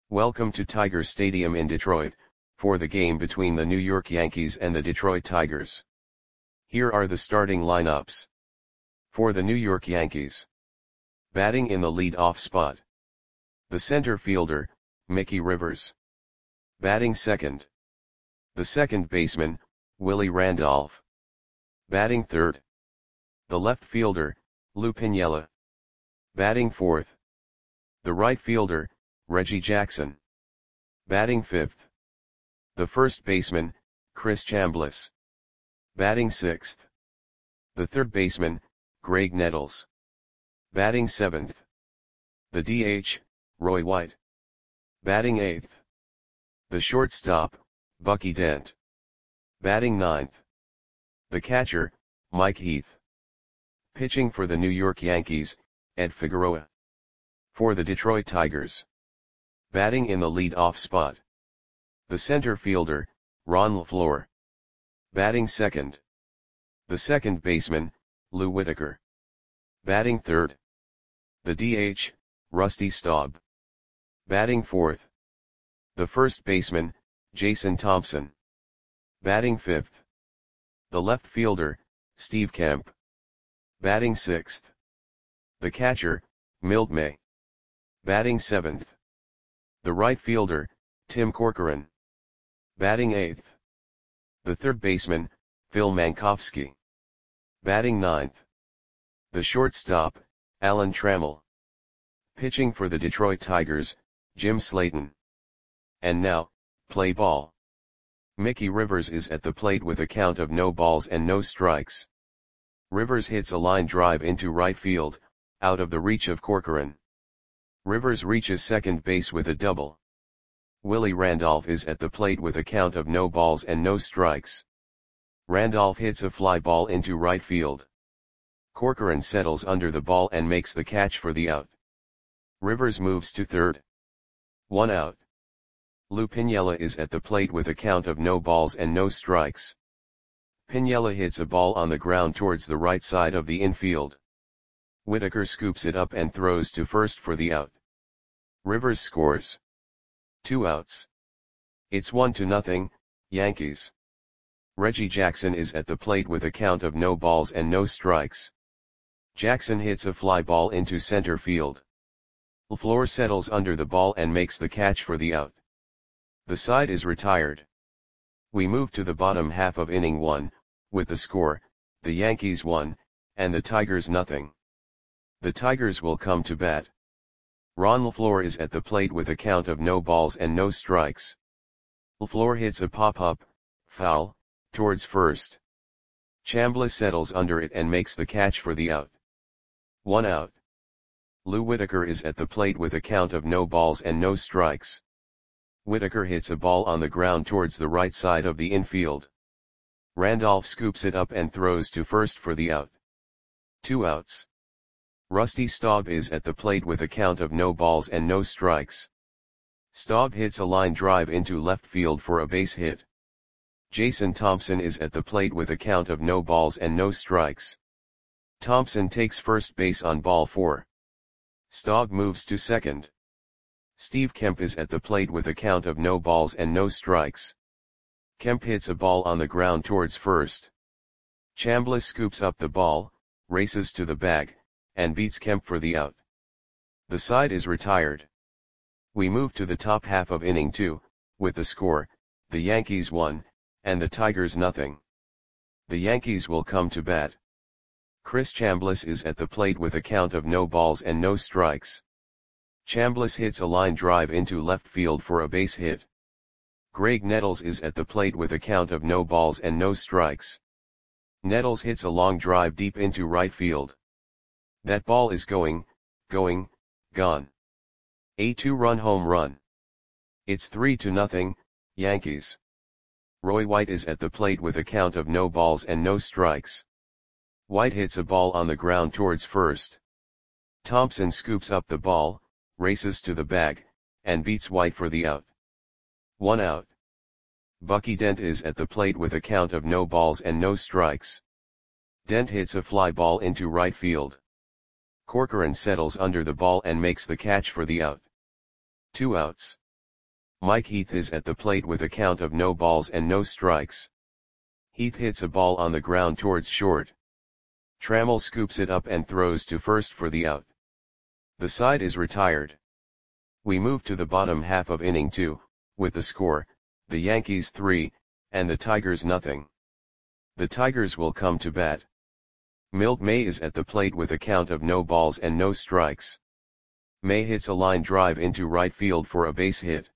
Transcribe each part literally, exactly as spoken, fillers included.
Welcome to Tiger Stadium in Detroit, for the game between the New York Yankees and the Detroit Tigers. Here are the starting lineups. For the New York Yankees. Batting in the lead-off spot. The center fielder, Mickey Rivers. Batting second. The second baseman, Willie Randolph. Batting third. The left fielder, Lou Piniella. Batting fourth. The right fielder, Reggie Jackson. Batting fifth. The first baseman, Chris Chambliss. Batting sixth. The third baseman, Graig Nettles. Batting seventh. The D H, Roy White. Batting eighth. The shortstop, Bucky Dent. Batting ninth. The catcher, Mike Heath. Pitching for the New York Yankees, Ed Figueroa. For the Detroit Tigers. Batting in the lead-off spot. The center fielder, Ron LeFlore. Batting second. The second baseman, Lou Whitaker. Batting third. The D H, Rusty Staub. Batting fourth. The first baseman, Jason Thompson. Batting fifth. The left fielder, Steve Kemp. Batting sixth. The catcher, Milt May. Batting seventh. The right fielder, Tim Corcoran. Batting eighth. The third baseman, Phil Mankowski. Batting ninth. The shortstop, Alan Trammell. Pitching for the Detroit Tigers, Jim Slayton. And now, play ball. Mickey Rivers is at the plate with a count of no balls and no strikes. Rivers hits a line drive into right field, out of the reach of Corcoran. Rivers reaches second base with a double. Willie Randolph is at the plate with a count of no balls and no strikes. Randolph hits a fly ball into right field. Corcoran settles under the ball and makes the catch for the out. Rivers moves to third. One out. Lou Piniella is at the plate with a count of no balls and no strikes. Piniella hits a ball on the ground towards the right side of the infield. Whitaker scoops it up and throws to first for the out. Rivers scores. Two outs. It's one to nothing, Yankees. Reggie Jackson is at the plate with a count of no balls and no strikes. Jackson hits a fly ball into center field. LeFlore settles under the ball and makes the catch for the out. The side is retired. We move to the bottom half of inning one, with the score, the Yankees one, and the Tigers nothing. The Tigers will come to bat. Ron LeFlore is at the plate with a count of no balls and no strikes. LeFlore hits a pop-up, foul, towards first. Chambliss settles under it and makes the catch for the out. One out. Lou Whitaker is at the plate with a count of no balls and no strikes. Whitaker hits a ball on the ground towards the right side of the infield. Randolph scoops it up and throws to first for the out. Two outs. Rusty Staub is at the plate with a count of no balls and no strikes. Staub hits a line drive into left field for a base hit. Jason Thompson is at the plate with a count of no balls and no strikes. Thompson takes first base on ball four. Staub moves to second. Steve Kemp is at the plate with a count of no balls and no strikes. Kemp hits a ball on the ground towards first. Chambliss scoops up the ball, races to the bag, and beats Kemp for the out. The side is retired. We move to the top half of inning two, with the score, the Yankees one, and the Tigers nothing. The Yankees will come to bat. Chris Chambliss is at the plate with a count of no balls and no strikes. Chambliss hits a line drive into left field for a base hit. Graig Nettles is at the plate with a count of no balls and no strikes. Nettles hits a long drive deep into right field. That ball is going, going, gone. A two-run home run. It's three to nothing, Yankees. Roy White is at the plate with a count of no balls and no strikes. White hits a ball on the ground towards first. Thompson scoops up the ball, races to the bag, and beats White for the out. One out. Bucky Dent is at the plate with a count of no balls and no strikes. Dent hits a fly ball into right field. Corcoran settles under the ball and makes the catch for the out. Two outs. Mike Heath is at the plate with a count of no balls and no strikes. Heath hits a ball on the ground towards short. Trammell scoops it up and throws to first for the out. The side is retired. We move to the bottom half of inning two, with the score, the Yankees three, and the Tigers nothing. The Tigers will come to bat. Milt May is at the plate with a count of no balls and no strikes. May hits a line drive into right field for a base hit.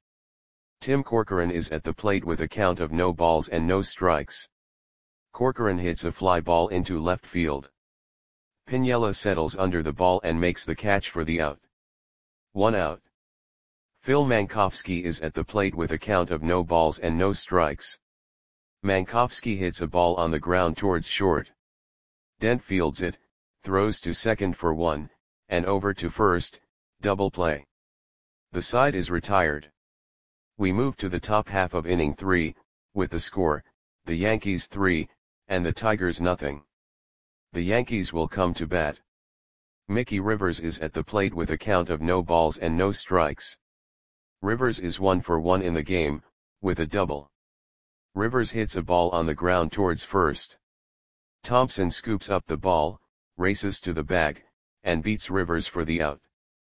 Tim Corcoran is at the plate with a count of no balls and no strikes. Corcoran hits a fly ball into left field. Piniella settles under the ball and makes the catch for the out. One out. Phil Mankowski is at the plate with a count of no balls and no strikes. Mankowski hits a ball on the ground towards short. Dent fields it, throws to second for one, and over to first, double play. The side is retired. We move to the top half of inning three, with the score, the Yankees three, and the Tigers nothing. The Yankees will come to bat. Mickey Rivers is at the plate with a count of no balls and no strikes. Rivers is one for one in the game, with a double. Rivers hits a ball on the ground towards first. Thompson scoops up the ball, races to the bag, and beats Rivers for the out.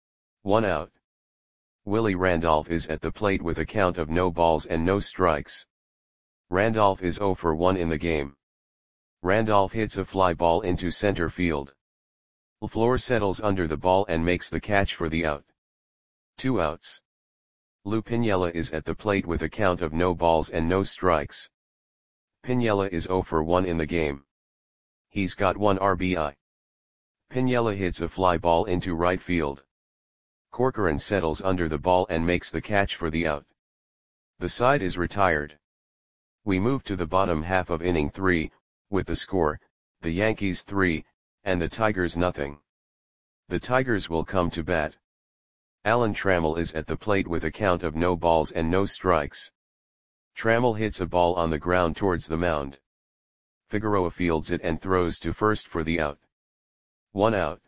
One out. Willie Randolph is at the plate with a count of no balls and no strikes. Randolph is zero for one in the game. Randolph hits a fly ball into center field. LaFleur settles under the ball and makes the catch for the out. Two outs. Lou Piniella is at the plate with a count of no balls and no strikes. Piniella is zero for one in the game. He's got one R B I. Piniella hits a fly ball into right field. Corcoran settles under the ball and makes the catch for the out. The side is retired. We move to the bottom half of inning three, with the score, the Yankees three, and the Tigers nothing. The Tigers will come to bat. Alan Trammell is at the plate with a count of no balls and no strikes. Trammell hits a ball on the ground towards the mound. Figueroa fields it and throws to first for the out. One out.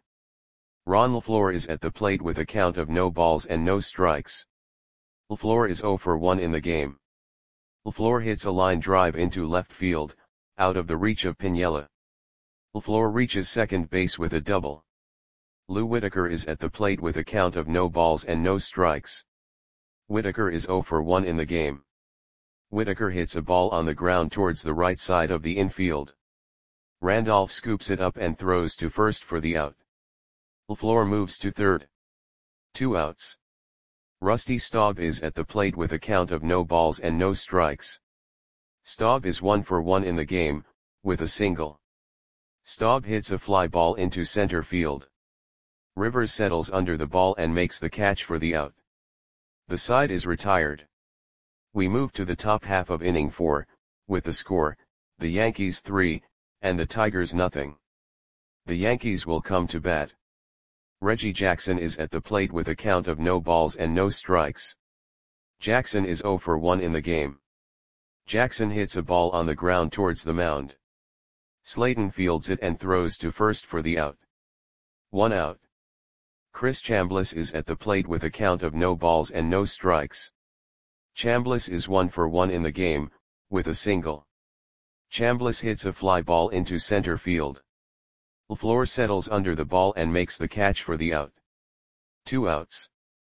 Ron LaFleur is at the plate with a count of no balls and no strikes. LaFleur is zero for one in the game. LaFleur hits a line drive into left field, out of the reach of Piniella. LaFleur reaches second base with a double. Lou Whitaker is at the plate with a count of no balls and no strikes. Whitaker is zero for one in the game. Whitaker hits a ball on the ground towards the right side of the infield. Randolph scoops it up and throws to first for the out. LaFleur moves to third. Two outs. Rusty Staub is at the plate with a count of no balls and no strikes. Staub is one for one in the game, with a single. Staub hits a fly ball into center field. Rivers settles under the ball and makes the catch for the out. The side is retired. We move to the top half of inning four, with the score, the Yankees three, and the Tigers nothing. The Yankees will come to bat. Reggie Jackson is at the plate with a count of no balls and no strikes. Jackson is zero for one in the game. Jackson hits a ball on the ground towards the mound. Slayton fields it and throws to first for the out. One out. Chris Chambliss is at the plate with a count of no balls and no strikes. Chambliss is one for one in the game, with a single. Chambliss hits a fly ball into center field. LaFleur settles under the ball and makes the catch for the out. Two outs.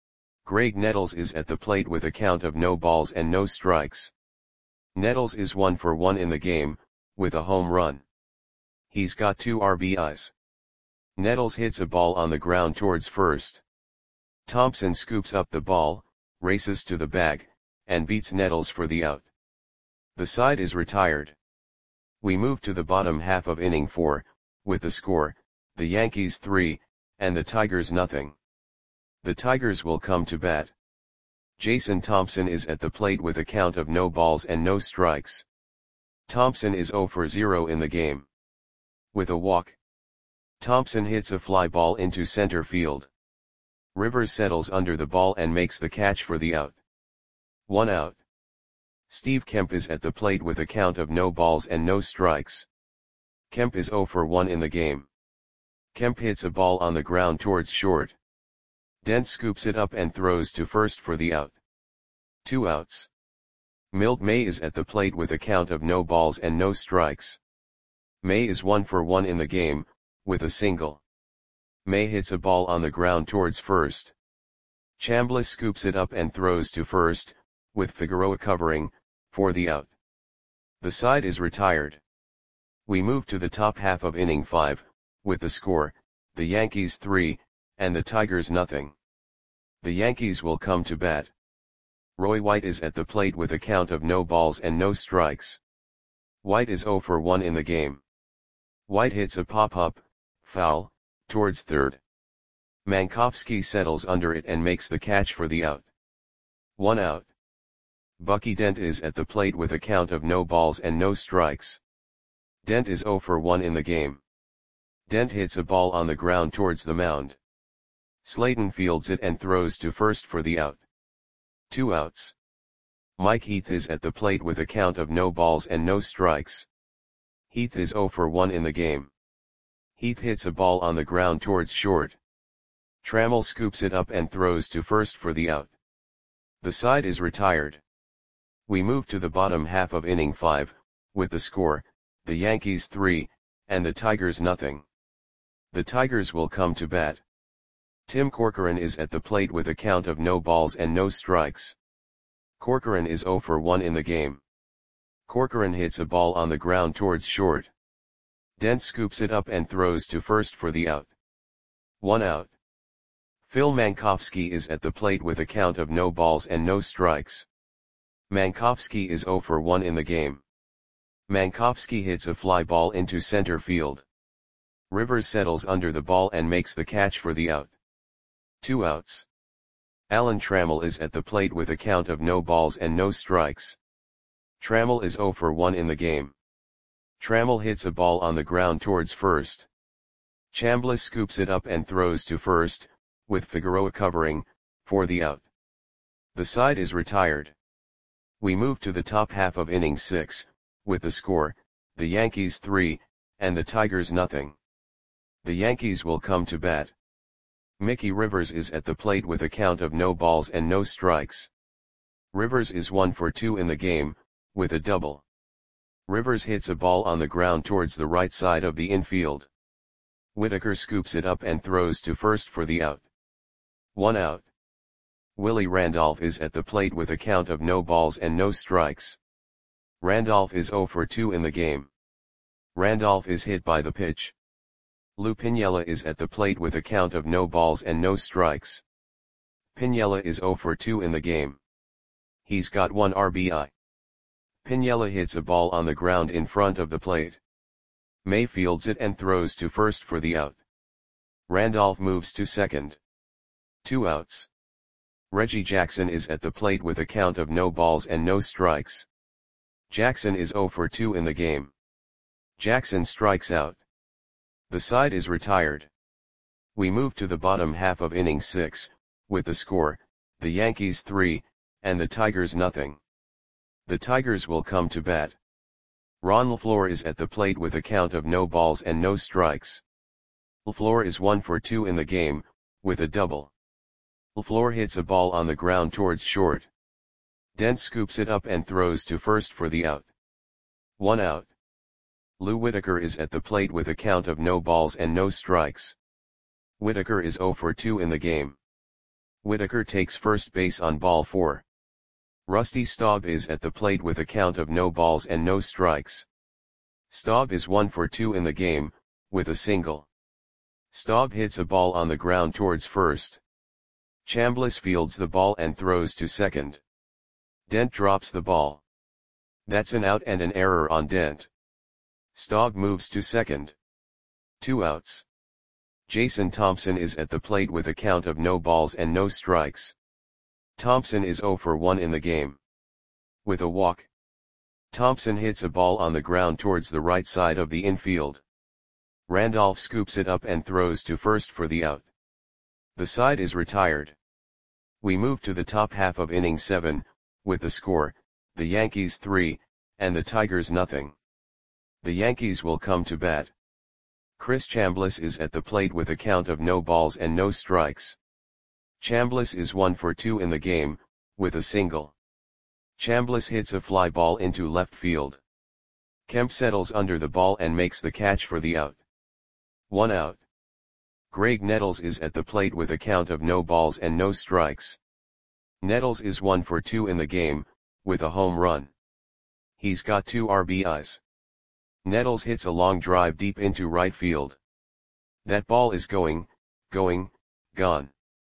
Greg Nettles is at the plate with a count of no balls and no strikes. Nettles is one for one in the game, with a home run. He's got two R B Is. Nettles hits a ball on the ground towards first. Thompson scoops up the ball, races to the bag, and beats Nettles for the out. The side is retired. We move to the bottom half of inning four, with the score, the Yankees three, and the Tigers nothing. The Tigers will come to bat. Jason Thompson is at the plate with a count of no balls and no strikes. Thompson is zero for zero in the game. With a walk. Thompson hits a fly ball into center field. Rivers settles under the ball and makes the catch for the out. One out. Steve Kemp is at the plate with a count of no balls and no strikes. Kemp is zero for one in the game. Kemp hits a ball on the ground towards short. Dent scoops it up and throws to first for the out. Two outs. Milt May is at the plate with a count of no balls and no strikes. May is one for one in the game, with a single. May hits a ball on the ground towards first. Chambliss scoops it up and throws to first, with Figueroa covering, for the out. The side is retired. We move to the top half of inning five, with the score, the Yankees three, and the Tigers nothing. The Yankees will come to bat. Roy White is at the plate with a count of no balls and no strikes. White is oh for one in the game. White hits a pop-up, foul, towards third. Mankowski settles under it and makes the catch for the out. One out. Bucky Dent is at the plate with a count of no balls and no strikes. Dent is oh for one in the game. Dent hits a ball on the ground towards the mound. Slayton fields it and throws to first for the out. Two outs. Mike Heath is at the plate with a count of no balls and no strikes. Heath is oh for one in the game. Heath hits a ball on the ground towards short. Trammell scoops it up and throws to first for the out. The side is retired. We move to the bottom half of inning five, with the score, the Yankees three, and the Tigers nothing. The Tigers will come to bat. Tim Corcoran is at the plate with a count of no balls and no strikes. Corcoran is oh for one in the game. Corcoran hits a ball on the ground towards short. Dent scoops it up and throws to first for the out. One out. Phil Mankowski is at the plate with a count of no balls and no strikes. Mankowski is oh for one in the game. Mankowski hits a fly ball into center field. Rivers settles under the ball and makes the catch for the out. Two outs. Alan Trammell is at the plate with a count of no balls and no strikes. Trammell is oh for one in the game. Trammell hits a ball on the ground towards first. Chambliss scoops it up and throws to first, with Figueroa covering, for the out. The side is retired. We move to the top half of inning six, with the score, the Yankees three, and the Tigers nothing. The Yankees will come to bat. Mickey Rivers is at the plate with a count of no balls and no strikes. Rivers is one for two in the game, with a double. Rivers hits a ball on the ground towards the right side of the infield. Whitaker scoops it up and throws to first for the out. One out. Willie Randolph is at the plate with a count of no balls and no strikes. Randolph is oh for two in the game. Randolph is hit by the pitch. Lou Piniella is at the plate with a count of no balls and no strikes. Piniella is oh for two in the game. He's got one R B I. Piniella hits a ball on the ground in front of the plate. May fields it and throws to first for the out. Randolph moves to second. Two outs. Reggie Jackson is at the plate with a count of no balls and no strikes. Jackson is oh for two in the game. Jackson strikes out. The side is retired. We move to the bottom half of inning six, with the score, the Yankees three, and the Tigers nothing. The Tigers will come to bat. Ron LaFleur is at the plate with a count of no balls and no strikes. LaFleur is one for two in the game, with a double. LaFleur hits a ball on the ground towards short. Dent scoops it up and throws to first for the out. One out. Lou Whitaker is at the plate with a count of no balls and no strikes. Whitaker is oh for two in the game. Whitaker takes first base on ball four. Rusty Staub is at the plate with a count of no balls and no strikes. Staub is one for two in the game, with a single. Staub hits a ball on the ground towards first. Chambliss fields the ball and throws to second. Dent drops the ball. That's an out and an error on Dent. Staub moves to second. Two outs. Jason Thompson is at the plate with a count of no balls and no strikes. Thompson is oh for one in the game. With a walk. Thompson hits a ball on the ground towards the right side of the infield. Randolph scoops it up and throws to first for the out. The side is retired. We move to the top half of inning seven, with the score, the Yankees three, and the Tigers nothing. The Yankees will come to bat. Chris Chambliss is at the plate with a count of no balls and no strikes. Chambliss is one for two in the game, with a single. Chambliss hits a fly ball into left field. Kemp settles under the ball and makes the catch for the out. One out. Graig Nettles is at the plate with a count of no balls and no strikes. Nettles is one for two in the game, with a home run. He's got two R B Is. Nettles hits a long drive deep into right field. That ball is going, going, gone.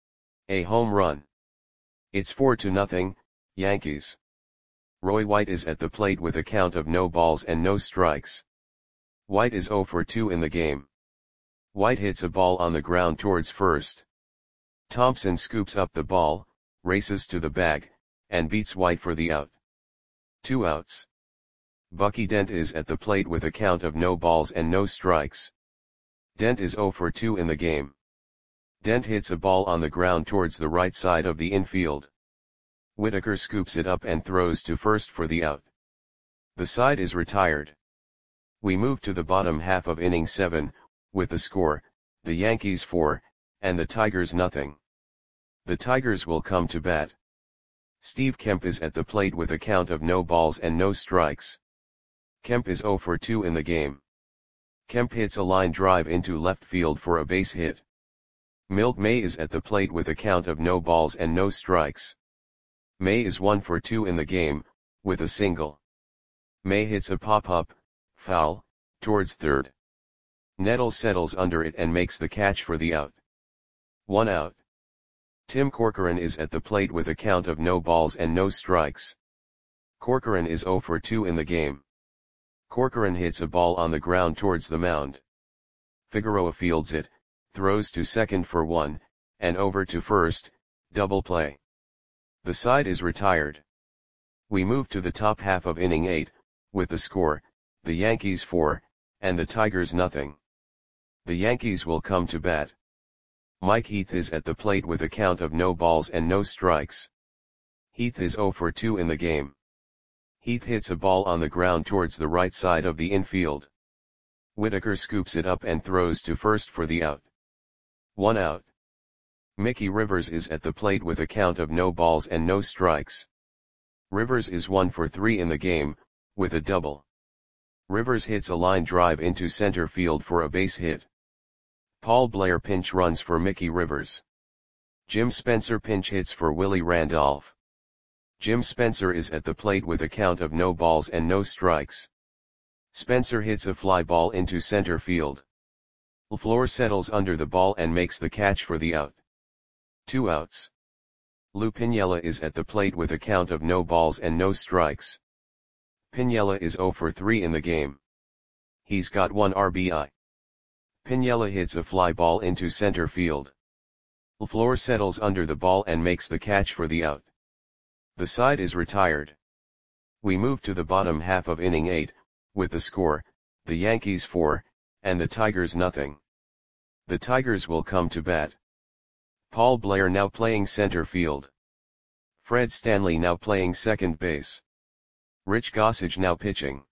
A home run. It's four to nothing, Yankees. Roy White is at the plate with a count of no balls and no strikes. White is zero for two in the game. White hits a ball on the ground towards first. Thompson scoops up the ball, races to the bag, and beats White for the out. Two outs. Bucky Dent is at the plate with a count of no balls and no strikes. Dent is zero for two in the game. Dent hits a ball on the ground towards the right side of the infield. Whitaker scoops it up and throws to first for the out. The side is retired. We move to the bottom half of inning seven, with the score, the Yankees four, and the Tigers nothing. The Tigers will come to bat. Steve Kemp is at the plate with a count of no balls and no strikes. Kemp is zero for two in the game. Kemp hits a line drive into left field for a base hit. Milt May is at the plate with a count of no balls and no strikes. May is one for two in the game, with a single. May hits a pop-up, foul, towards third. Nettles settles under it and makes the catch for the out. One out. Tim Corcoran is at the plate with a count of no balls and no strikes. Corcoran is zero for two in the game. Corcoran hits a ball on the ground towards the mound. Figueroa fields it, throws to second for one, and over to first, double play. The side is retired. We move to the top half of inning eight, with the score, the Yankees four, and the Tigers nothing. The Yankees will come to bat. Mike Heath is at the plate with a count of no balls and no strikes. Heath is zero for two in the game. Heath hits a ball on the ground towards the right side of the infield. Whitaker scoops it up and throws to first for the out. One out. Mickey Rivers is at the plate with a count of no balls and no strikes. Rivers is one for three in the game, with a double. Rivers hits a line drive into center field for a base hit. Paul Blair pinch runs for Mickey Rivers. Jim Spencer pinch hits for Willie Randolph. Jim Spencer is at the plate with a count of no balls and no strikes. Spencer hits a fly ball into center field. LaFleur settles under the ball and makes the catch for the out. Two outs. Lou Piniella is at the plate with a count of no balls and no strikes. Piniella is zero for three in the game. He's got one R B I. Piniella hits a fly ball into center field. LaFleur settles under the ball and makes the catch for the out. The side is retired. We move to the bottom half of inning eight, with the score, the Yankees four, and the Tigers nothing. The Tigers will come to bat. Paul Blair now playing center field. Fred Stanley now playing second base. Rich Gossage now pitching.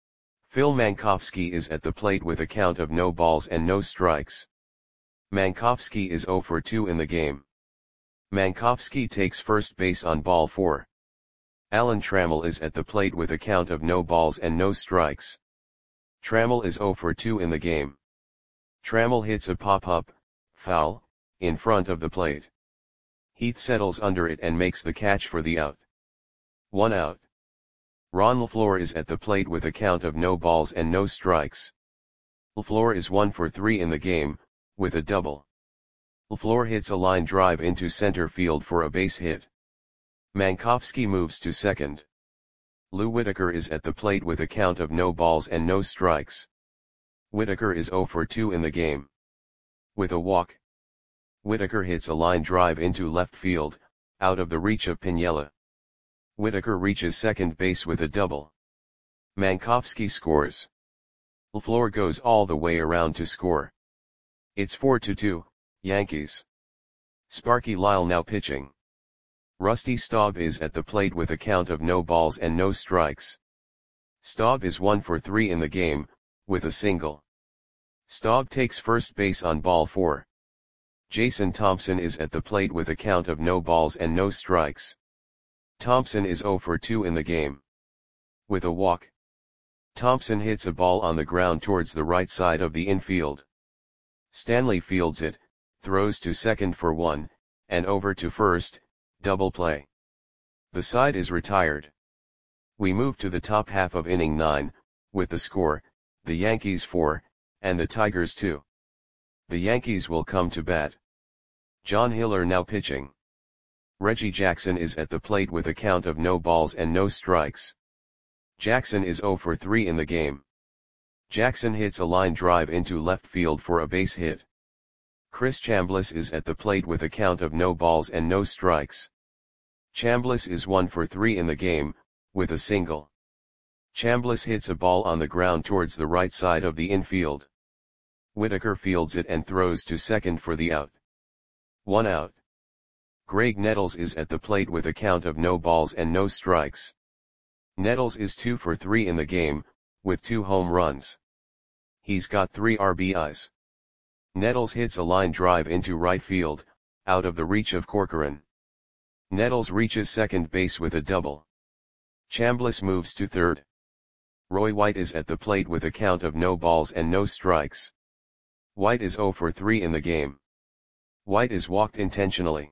Phil Mankowski is at the plate with a count of no balls and no strikes. Mankowski is zero for two in the game. Mankowski takes first base on ball four. Alan Trammell is at the plate with a count of no balls and no strikes. Trammell is zero for two in the game. Trammell hits a pop-up, foul, in front of the plate. Heath settles under it and makes the catch for the out. One out. Ron LaFleur is at the plate with a count of no balls and no strikes. LaFleur is one for three in the game, with a double. LaFleur hits a line drive into center field for a base hit. Mankowski moves to second. Lou Whitaker is at the plate with a count of no balls and no strikes. Whitaker is zero for two in the game. With a walk. Whitaker hits a line drive into left field, out of the reach of Piniella. Whitaker reaches second base with a double. Mankowski scores. LaFleur goes all the way around to score. It's four to two, Yankees. Sparky Lyle now pitching. Rusty Staub is at the plate with a count of no balls and no strikes. Staub is one for three in the game, with a single. Staub takes first base on ball four. Jason Thompson is at the plate with a count of no balls and no strikes. Thompson is zero for two in the game. With a walk, Thompson hits a ball on the ground towards the right side of the infield. Stanley fields it, throws to second for one, and over to first, double play. The side is retired. We move to the top half of inning nine, with the score, the Yankees four, and the Tigers two. The Yankees will come to bat. John Hiller now pitching. Reggie Jackson is at the plate with a count of no balls and no strikes. Jackson is zero for three in the game. Jackson hits a line drive into left field for a base hit. Chris Chambliss is at the plate with a count of no balls and no strikes. Chambliss is one for three in the game, with a single. Chambliss hits a ball on the ground towards the right side of the infield. Whitaker fields it and throws to second for the out. One out. Greg Nettles is at the plate with a count of no balls and no strikes. Nettles is two for three in the game, with two home runs. He's got three R B Is. Nettles hits a line drive into right field, out of the reach of Corcoran. Nettles reaches second base with a double. Chambliss moves to third. Roy White is at the plate with a count of no balls and no strikes. White is zero for three in the game. White is walked intentionally.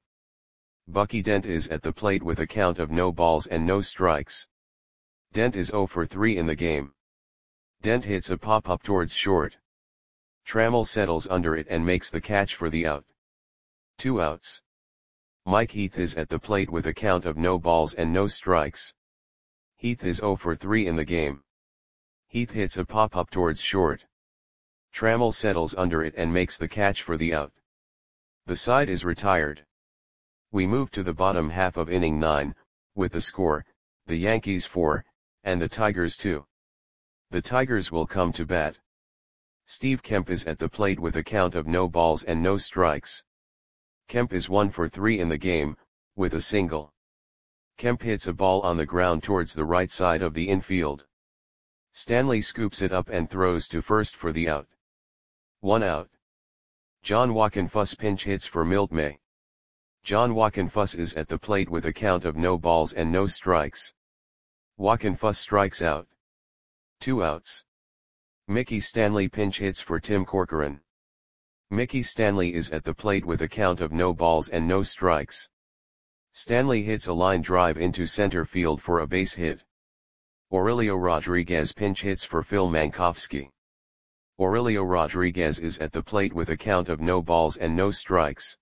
Bucky Dent is at the plate with a count of no balls and no strikes. Dent is zero for three in the game. Dent hits a pop-up towards short. Trammell settles under it and makes the catch for the out. Two outs. Mike Heath is at the plate with a count of no balls and no strikes. Heath is zero for three in the game. Heath hits a pop-up towards short. Trammell settles under it and makes the catch for the out. The side is retired. We move to the bottom half of inning nine, with the score, the Yankees four, and the Tigers two. The Tigers will come to bat. Steve Kemp is at the plate with a count of no balls and no strikes. Kemp is one for three in the game, with a single. Kemp hits a ball on the ground towards the right side of the infield. Stanley scoops it up and throws to first for the out. One out. John Wockenfuss pinch hits for Milt May. John Wockenfuss is at the plate with a count of no balls and no strikes. Wockenfuss strikes out. Two outs. Mickey Stanley pinch hits for Tim Corcoran. Mickey Stanley is at the plate with a count of no balls and no strikes. Stanley hits a line drive into center field for a base hit. Aurelio Rodriguez pinch hits for Phil Mankowski. Aurelio Rodriguez is at the plate with a count of no balls and no strikes.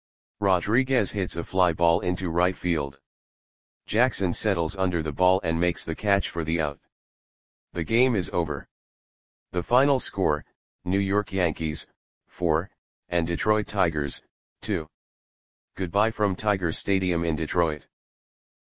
Rodriguez hits a fly ball into right field. Jackson settles under the ball and makes the catch for the out. The game is over. The final score, New York Yankees, four, and Detroit Tigers, two. Goodbye from Tiger Stadium in Detroit.